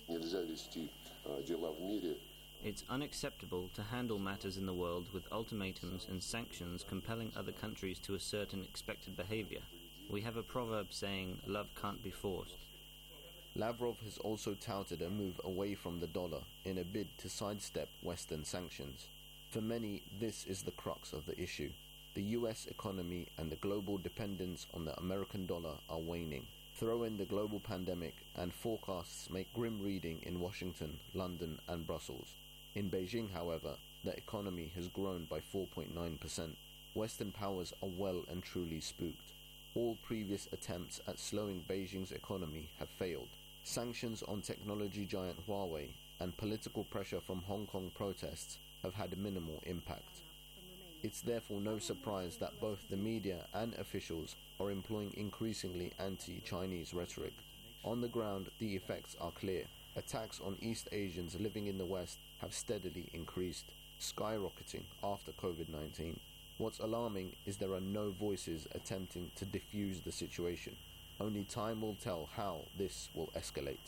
It's unacceptable to handle matters in the world with ultimatums and sanctions compelling other countries to a certain expected behavior. We have a proverb saying, love can't be forced. Lavrov has also touted a move away from the dollar in a bid to sidestep Western sanctions. For many, this is the crux of the issue. The U S economy and the global dependence on the American dollar are waning. Throw in the global pandemic and forecasts make grim reading in Washington, London and Brussels. In Beijing, however, the economy has grown by four point nine percent. Western powers are well and truly spooked. All previous attempts at slowing Beijing's economy have failed. Sanctions on technology giant Huawei and political pressure from Hong Kong protests have had minimal impact. It's therefore no surprise that both the media and officials are employing increasingly anti-Chinese rhetoric. On the ground, the effects are clear. Attacks on East Asians living in the West have steadily increased, skyrocketing after COVID nineteen. What's alarming is there are no voices attempting to defuse the situation. Only time will tell how this will escalate.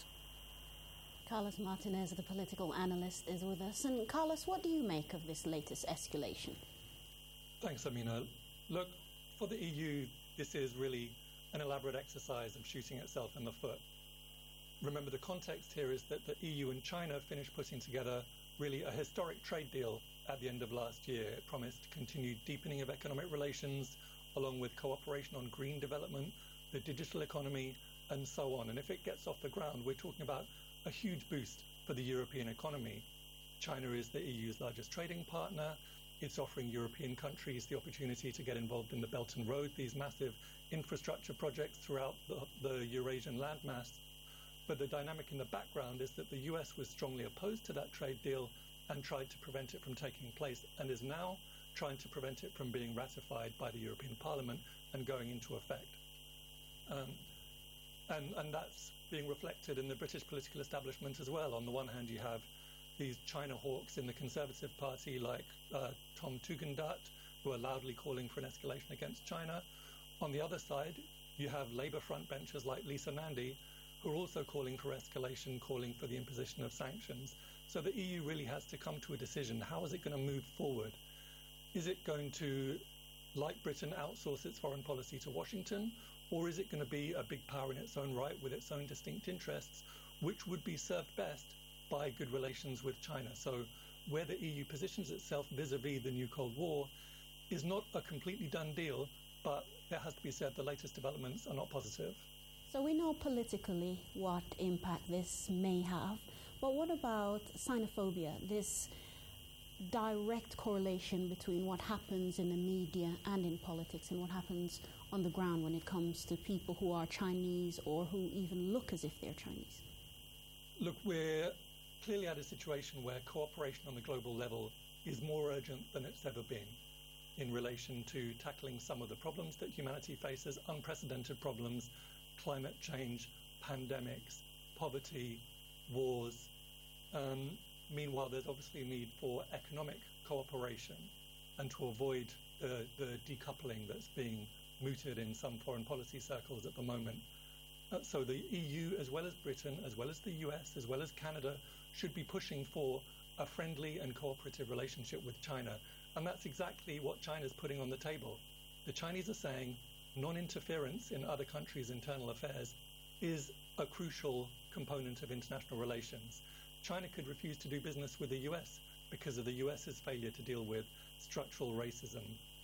Carlos Martinez, the political analyst, is with us. And Carlos, what do you make of this latest escalation? Thanks, Amina. Look, for the E U, this is really an elaborate exercise of shooting itself in the foot. Remember, the context here is that the E U and China finished putting together really a historic trade deal at the end of last year. It promised continued deepening of economic relations, along with cooperation on green development, the digital economy, and so on. And if it gets off the ground, we're talking about a huge boost for the European economy. China is the E U's largest trading partner. It's offering European countries the opportunity to get involved in the Belt and Road, these massive infrastructure projects throughout the, the Eurasian landmass. But the dynamic in the background is that the U S was strongly opposed to that trade deal and tried to prevent it from taking place, and is now trying to prevent it from being ratified by the European Parliament and going into effect. Um, and, and that's being reflected in the British political establishment as well. On the one hand, you have these China hawks in the Conservative Party like uh, Tom Tugendhat, who are loudly calling for an escalation against China. On the other side, you have Labour frontbenchers like Lisa Nandy, who are also calling for escalation, calling for the imposition of sanctions. So the E U really has to come to a decision. How is it going to move forward? Is it going to, like Britain, outsource its foreign policy to Washington? Or is it going to be a big power in its own right with its own distinct interests, which would be served best by good relations with China? So where the E U positions itself vis-a-vis the new Cold War is not a completely done deal, but it has to be said the latest developments are not positive. So we know politically what impact this may have, but what about xenophobia, this direct correlation between what happens in the media and in politics and what happens on the ground when it comes to people who are Chinese or who even look as if they're Chinese? Look, we're clearly at a situation where cooperation on the global level is more urgent than it's ever been in relation to tackling some of the problems that humanity faces, unprecedented problems, climate change, pandemics, poverty, wars. Um, meanwhile, there's obviously a need for economic cooperation and to avoid the, the decoupling that's being mooted in some foreign policy circles at the moment. Uh, so the E U, as well as Britain, as well as the U S, as well as Canada, should be pushing for a friendly and cooperative relationship with China. And that's exactly what China's putting on the table. The Chinese are saying non-interference in other countries' internal affairs is a crucial component of international relations. China could refuse to do business with the U S because of the U S's failure to deal with structural racism,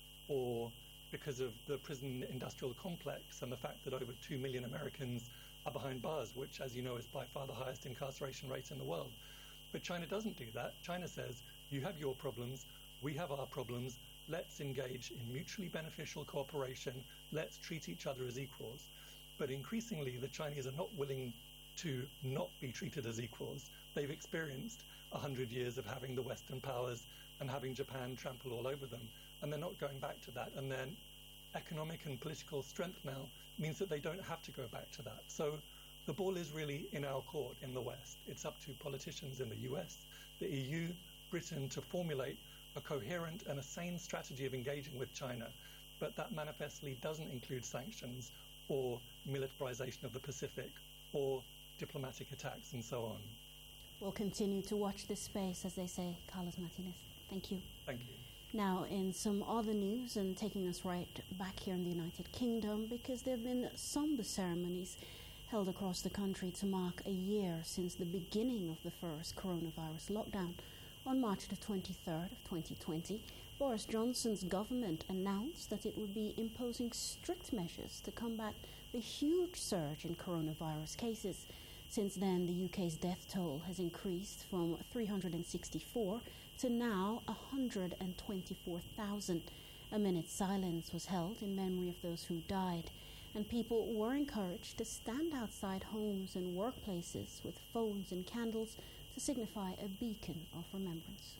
or because of the prison industrial complex and the fact that over two million Americans are behind bars, which, as you know, is by far the highest incarceration rate in the world. But China doesn't do that. China says, you have your problems, we have our problems, let's engage in mutually beneficial cooperation, let's treat each other as equals. But increasingly, the Chinese are not willing to not be treated as equals. They've experienced a hundred years of having the Western powers and having Japan trample all over them, and they're not going back to that. And then economic and political strength now means that they don't have to go back to that. So the ball is really in our court in the West. It's up to politicians in the U S, the E U, Britain to formulate a coherent and a sane strategy of engaging with China, but that manifestly doesn't include sanctions or militarization of the Pacific or diplomatic attacks and so on. We'll continue to watch this space, as they say. Carlos Martinez, thank you. Thank you. Now, in some other news, and taking us right back here in the United Kingdom, because there have been somber ceremonies held across the country to mark a year since the beginning of the first coronavirus lockdown. On March the twenty-third of twenty twenty, Boris Johnson's government announced that it would be imposing strict measures to combat the huge surge in coronavirus cases. Since then, the U K's death toll has increased from three hundred sixty-four to now one hundred twenty-four thousand. A minute's silence was held in memory of those who died, and people were encouraged to stand outside homes and workplaces with phones and candles to signify a beacon of remembrance.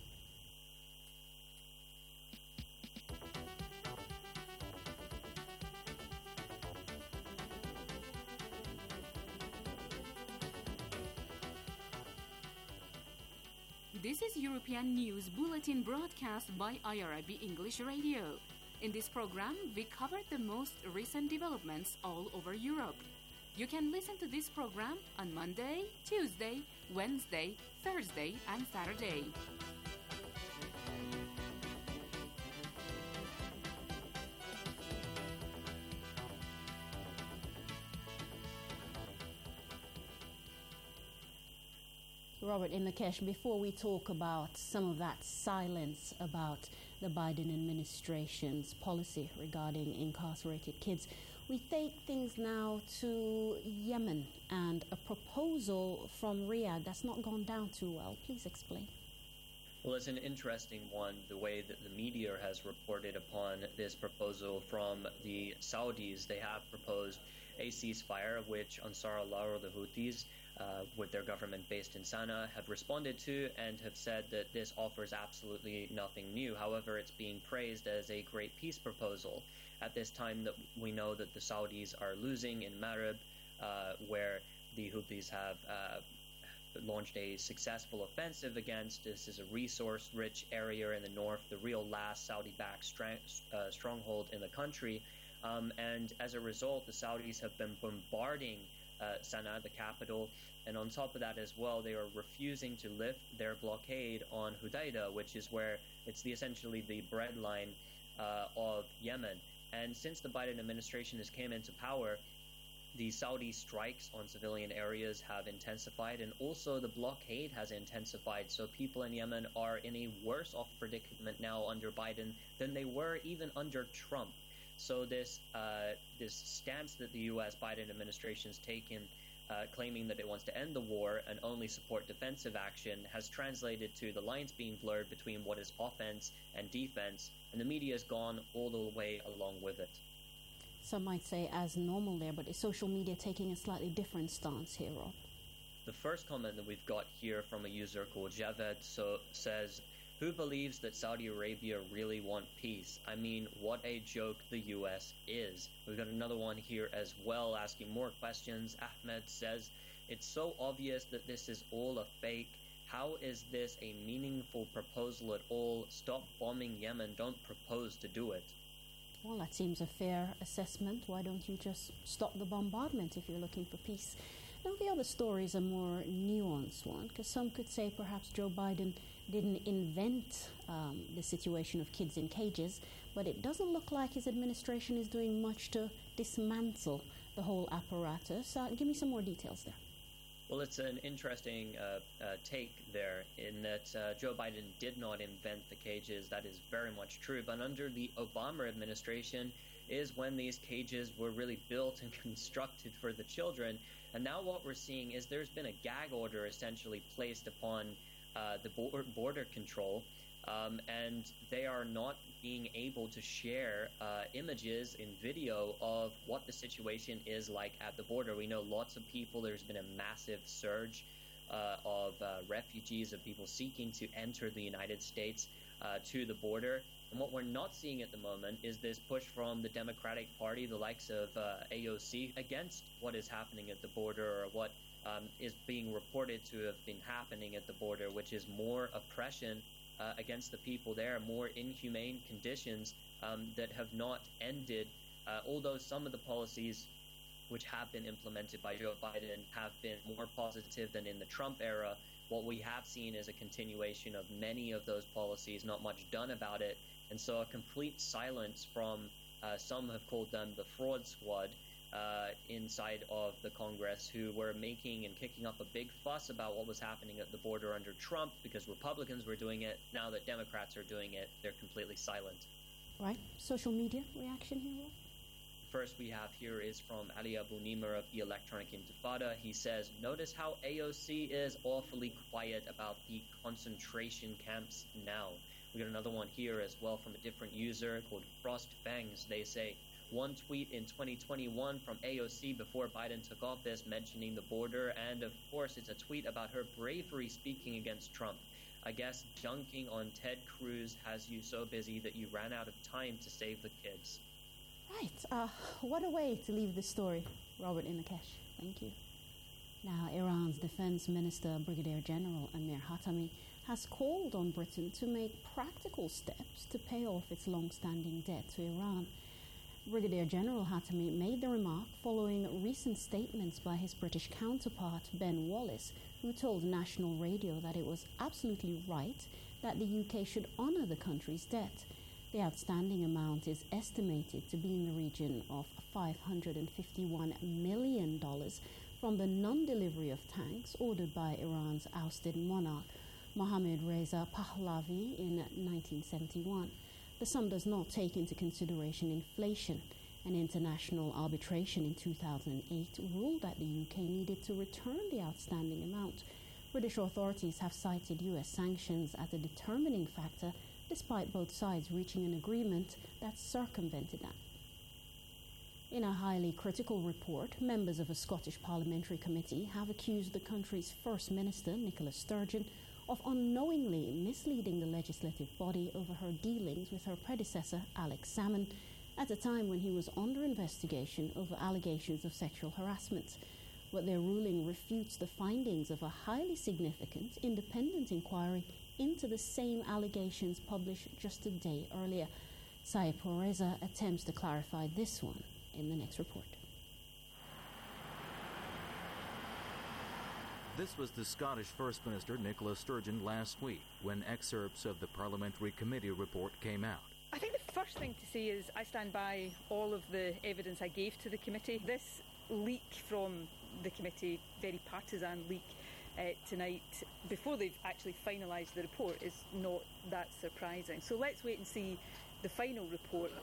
This is European News Bulletin broadcast by I R I B English Radio. In this program, we cover the most recent developments all over Europe. You can listen to this program on Monday, Tuesday, Wednesday, Thursday, and Saturday. Robert Imrekesh, before we talk about some of that silence about the Biden administration's policy regarding incarcerated kids, we take things now to Yemen and a proposal from Riyadh that's not gone down too well. Please explain. Well, it's an interesting one, the way that the media has reported upon this proposal from the Saudis. They have proposed a ceasefire, which Ansar Allah or the Houthis, uh, with their government based in Sana'a, have responded to and have said that this offers absolutely nothing new. However, it's being praised as a great peace proposal at this time that we know that the Saudis are losing in Marib, uh, where the Houthis have uh, launched a successful offensive against. This is a resource-rich area in the north, the real last Saudi-backed strang- uh, stronghold in the country. Um, and as a result, the Saudis have been bombarding uh, Sana'a, the capital, and on top of that as well, they are refusing to lift their blockade on Hudaydah, which is where it's the essentially the breadline uh, of Yemen. And since the Biden administration has came into power, the Saudi strikes on civilian areas have intensified, and also the blockade has intensified. So people in Yemen are in a worse off predicament now under Biden than they were even under Trump. So this uh, this stance that the U S Biden administration has taken, uh, claiming that it wants to end the war and only support defensive action, has translated to the lines being blurred between what is offense and defense, and the media has gone all the way along with it. Some might say as normal there, but is social media taking a slightly different stance here, Rob? The first comment that we've got here from a user called Javed so says, who believes that Saudi Arabia really want peace? I mean, what a joke the U S is. We've got another one here as well asking more questions. Ahmed says, it's so obvious that this is all a fake. How is this a meaningful proposal at all? Stop bombing Yemen. Don't propose to do it. Well, that seems a fair assessment. Why don't you just stop the bombardment if you're looking for peace? Now, the other story is a more nuanced one, because some could say perhaps Joe Biden didn't invent um, the situation of kids in cages, but it doesn't look like his administration is doing much to dismantle the whole apparatus. Uh, give me some more details there. Well, it's an interesting uh, uh, take there in that uh, Joe Biden did not invent the cages. That is very much true. But under the Obama administration is when these cages were really built and constructed for the children. And now what we're seeing is there's been a gag order essentially placed upon uh, the bo- border control. Um, and they are not being able to share uh, images and video of what the situation is like at the border. We know lots of people, there's been a massive surge uh, of uh, refugees, of people seeking to enter the United States uh, to the border. And what we're not seeing at the moment is this push from the Democratic Party, the likes of uh, A O C, against what is happening at the border, or what um, is being reported to have been happening at the border, which is more oppression uh, against the people there, more inhumane conditions um, that have not ended, uh, although some of the policies which have been implemented by Joe Biden have been more positive than in the Trump era. What we have seen is a continuation of many of those policies, not much done about it, and so a complete silence from, uh, some have called them the fraud squad, uh, inside of the Congress, who were making and kicking up a big fuss about what was happening at the border under Trump because Republicans were doing it. Now that Democrats are doing it, they're completely silent. Right. Social media reaction here, Rob? First we have here is from Ali Abu Nimer of the Electronic Intifada. He says, notice how A O C is awfully quiet about the concentration camps now. We got another one here as well from a different user called Frost Fangs. They say, one tweet in twenty twenty-one from A O C before Biden took office mentioning the border, and of course it's a tweet about her bravery speaking against Trump. I guess dunking on Ted Cruz has you so busy that you ran out of time to save the kids. Right. Uh, what a way to leave this story, Robert Inakesh. Thank you. Now, Iran's Defense Minister, Brigadier General Amir Hatami, has called on Britain to make practical steps to pay off its long-standing debt to Iran. Brigadier General Hatami made the remark following recent statements by his British counterpart, Ben Wallace, who told National Radio that it was absolutely right that the U K should honour the country's debt. The outstanding amount is estimated to be in the region of five hundred fifty-one million dollars from the non-delivery of tanks ordered by Iran's ousted monarch, Mohammad Reza Pahlavi, in nineteen seventy-one. The sum does not take into consideration inflation. An international arbitration in two thousand eight ruled that the U K needed to return the outstanding amount. British authorities have cited U S sanctions as a determining factor, despite both sides reaching an agreement that circumvented that. In a highly critical report, members of a Scottish parliamentary committee have accused the country's First Minister, Nicola Sturgeon, of unknowingly misleading the legislative body over her dealings with her predecessor, Alex Salmond, at a time when he was under investigation over allegations of sexual harassment. But their ruling refutes the findings of a highly significant independent inquiry into the same allegations published just a day earlier. Saipur Reza attempts to clarify this one in the next report. This was the Scottish First Minister Nicola Sturgeon last week when excerpts of the Parliamentary Committee report came out. I think the first thing to say is I stand by all of the evidence I gave to the committee. This leak from the committee, very partisan leak, Uh, tonight, before they've actually finalised the report, is not that surprising. So let's wait and see the final report.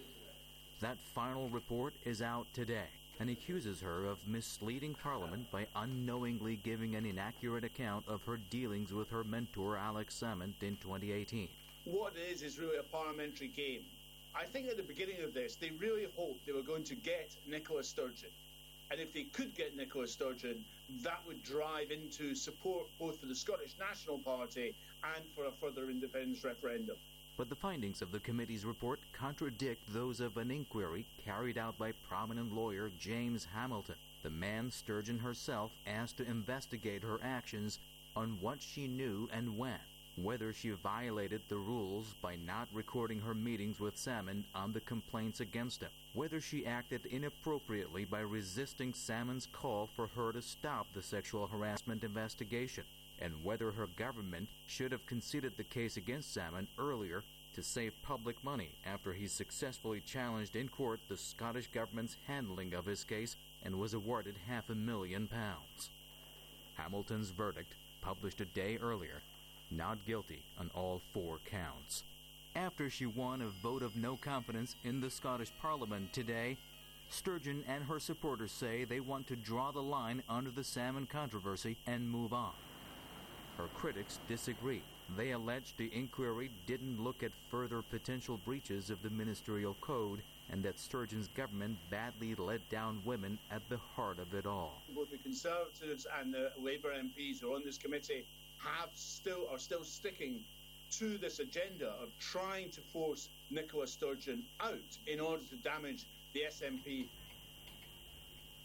That final report is out today and accuses her of misleading Parliament by unknowingly giving an inaccurate account of her dealings with her mentor Alex Salmond in twenty eighteen. What it is is really a parliamentary game. I think at the beginning of this, they really hoped they were going to get Nicola Sturgeon. And if they could get Nicola Sturgeon, that would drive into support both for the Scottish National Party and for a further independence referendum. But the findings of the committee's report contradict those of an inquiry carried out by prominent lawyer James Hamilton, the man Sturgeon herself asked to investigate her actions on what she knew and when, whether she violated the rules by not recording her meetings with Salmond on the complaints against him, whether she acted inappropriately by resisting Salmond's call for her to stop the sexual harassment investigation, and whether her government should have conceded the case against Salmond earlier to save public money after he successfully challenged in court the Scottish government's handling of his case and was awarded half a million pounds. Hamilton's verdict, published a day earlier, not guilty on all four counts. After she won a vote of no confidence in the Scottish Parliament today, Sturgeon and her supporters say they want to draw the line under the Salmond controversy and move on. Her critics disagree. They allege the inquiry didn't look at further potential breaches of the ministerial code and that Sturgeon's government badly let down women at the heart of it all. Both the Conservatives and the Labour M Ps who are on this committee have still are still sticking to this agenda of trying to force Nicola Sturgeon out in order to damage the S N P. The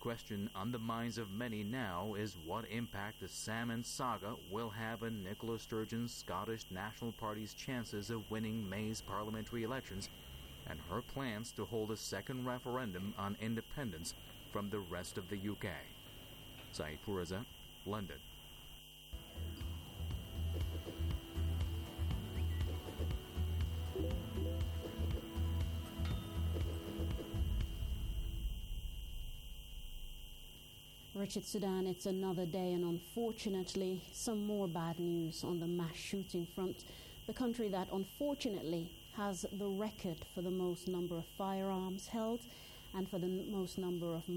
question on the minds of many now is what impact the Salmond saga will have on Nicola Sturgeon's Scottish National Party's chances of winning May's parliamentary elections and her plans to hold a second referendum on independence from the rest of the U K. Saeed Puriza, London. Richard Sudan, it's another day, and unfortunately, some more bad news on the mass shooting front. The country that unfortunately has the record for the most number of firearms held and for the most number of